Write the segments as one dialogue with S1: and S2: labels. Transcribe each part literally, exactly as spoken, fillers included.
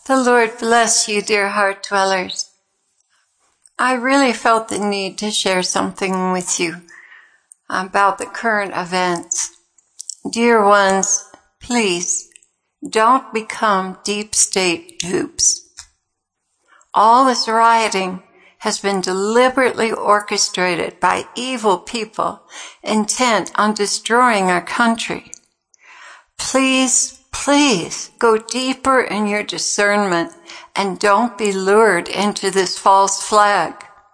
S1: The Lord bless you, dear heart dwellers. I really felt the need to share something with you about the current events. Dear ones, please don't become deep state dupes. All this rioting has been deliberately orchestrated by evil people intent on destroying our country. Please, please go deeper in your discernment and don't be lured into this false flag.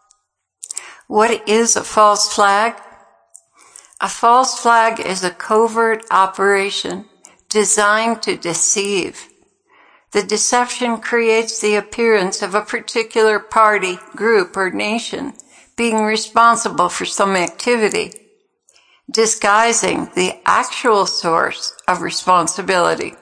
S1: What is a false flag? A false flag is a covert operation designed to deceive. The deception creates the appearance of a particular party, group, or nation being responsible for some activity, disguising the actual source of responsibility.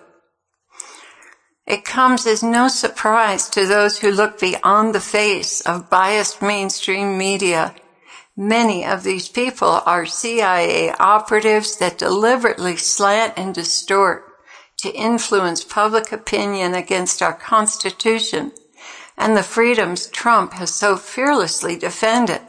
S1: It comes as no surprise to those who look beyond the face of biased mainstream media. Many of these people are C I A operatives that deliberately slant and distort to influence public opinion against our Constitution and the freedoms Trump has so fearlessly defended.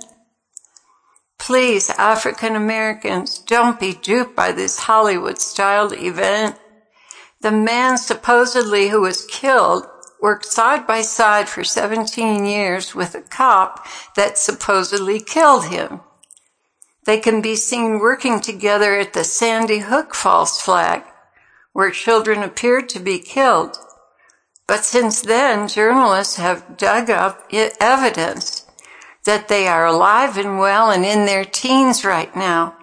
S1: Please, African Americans, don't be duped by this Hollywood-styled event. The man supposedly who was killed worked side by side for seventeen years with a cop that supposedly killed him. They can be seen working together at the Sandy Hook false flag, where children appeared to be killed. But since then, journalists have dug up evidence that they are alive and well and in their teens right now.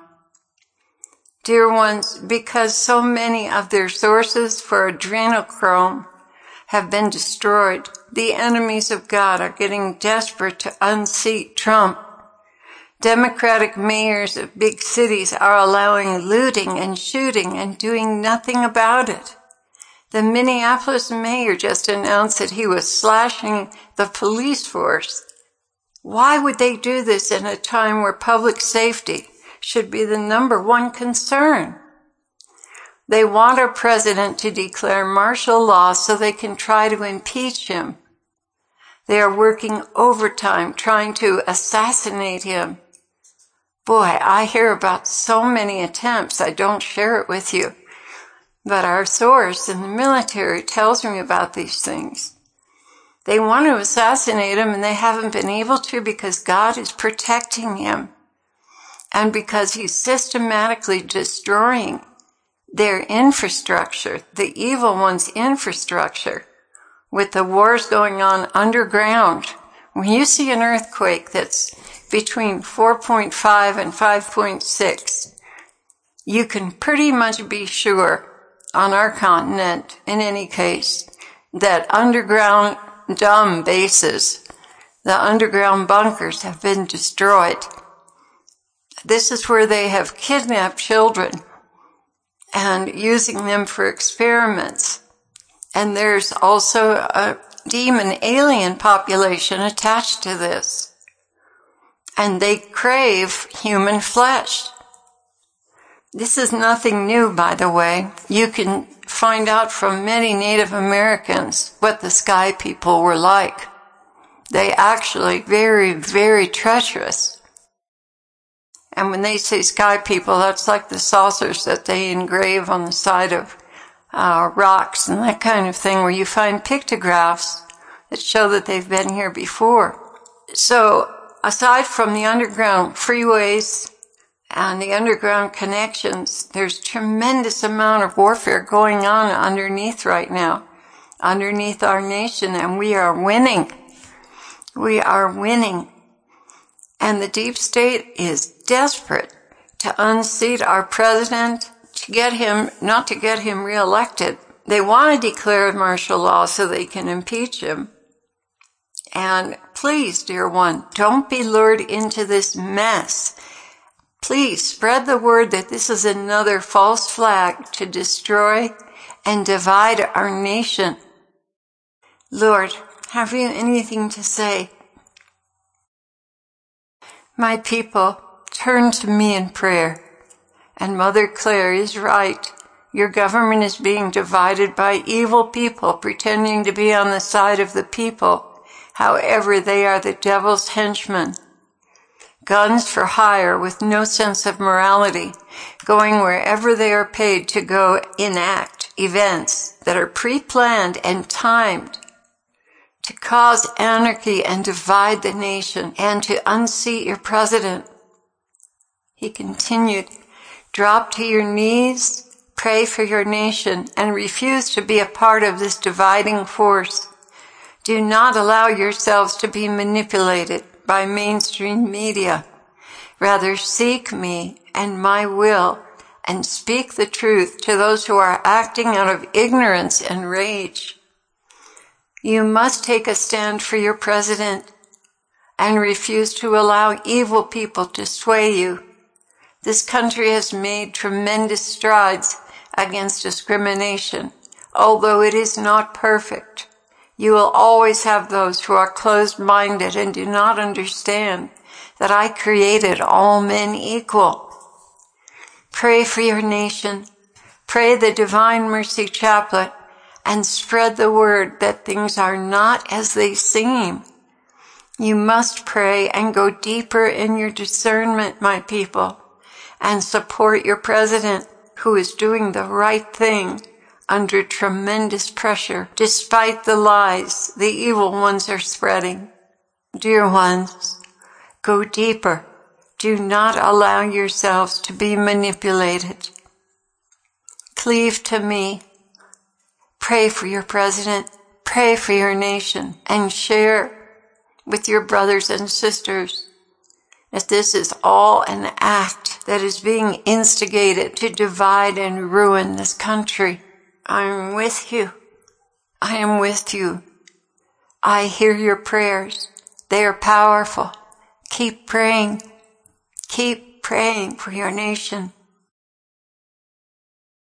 S1: Dear ones, because so many of their sources for adrenochrome have been destroyed, the enemies of God are getting desperate to unseat Trump. Democratic mayors of big cities are allowing looting and shooting and doing nothing about it. The Minneapolis mayor just announced that he was slashing the police force. Why would they do this in a time where public safety should be the number one concern? They want our president to declare martial law so they can try to impeach him. They are working overtime trying to assassinate him. Boy, I hear about so many attempts, I don't share it with you. But our source in the military tells me about these things. They want to assassinate him and they haven't been able to because God is protecting him. And because he's systematically destroying their infrastructure, the evil one's infrastructure, with the wars going on underground. When you see an earthquake that's between four point five and five point six, you can pretty much be sure, on our continent in any case, that underground dumb bases, the underground bunkers, have been destroyed. This is where they have kidnapped children and using them for experiments. And there's also a demon alien population attached to this. And they crave human flesh. This is nothing new, by the way. You can find out from many Native Americans what the sky people were like. They actually very, very treacherous. And when they say sky people, that's like the saucers that they engrave on the side of uh, rocks and that kind of thing, where you find pictographs that show that they've been here before. So, aside from the underground freeways and the underground connections, there's tremendous amount of warfare going on underneath right now, underneath our nation, and we are winning. We are winning. And the deep state is desperate to unseat our president, to get him, not to get him reelected. They want to declare martial law so they can impeach him. And please, dear one, don't be lured into this mess. Please spread the word that this is another false flag to destroy and divide our nation. Lord, have you anything to say? My people, turn to me in prayer. And Mother Claire is right. Your government is being divided by evil people pretending to be on the side of the people. However, they are the devil's henchmen. Guns for hire with no sense of morality, going wherever they are paid to go enact events that are pre-planned and timed to cause anarchy and divide the nation and to unseat your president. He continued, drop to your knees, pray for your nation, and refuse to be a part of this dividing force. Do not allow yourselves to be manipulated by mainstream media. Rather, seek me and my will and speak the truth to those who are acting out of ignorance and rage. You must take a stand for your president and refuse to allow evil people to sway you. This country has made tremendous strides against discrimination. Although it is not perfect, you will always have those who are closed-minded and do not understand that I created all men equal. Pray for your nation. Pray the Divine Mercy Chaplet and spread the word that things are not as they seem. You must pray and go deeper in your discernment, my people, and support your president who is doing the right thing under tremendous pressure, despite the lies the evil ones are spreading. Dear ones, go deeper. Do not allow yourselves to be manipulated. Cleave to me. Pray for your president. Pray for your nation. And share with your brothers and sisters that this is all an act that is being instigated to divide and ruin this country. I am with you. I am with you. I hear your prayers. They are powerful. Keep praying. Keep praying for your nation.